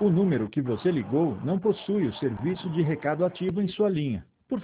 O número que você ligou não possui o serviço de recado ativo em sua linha.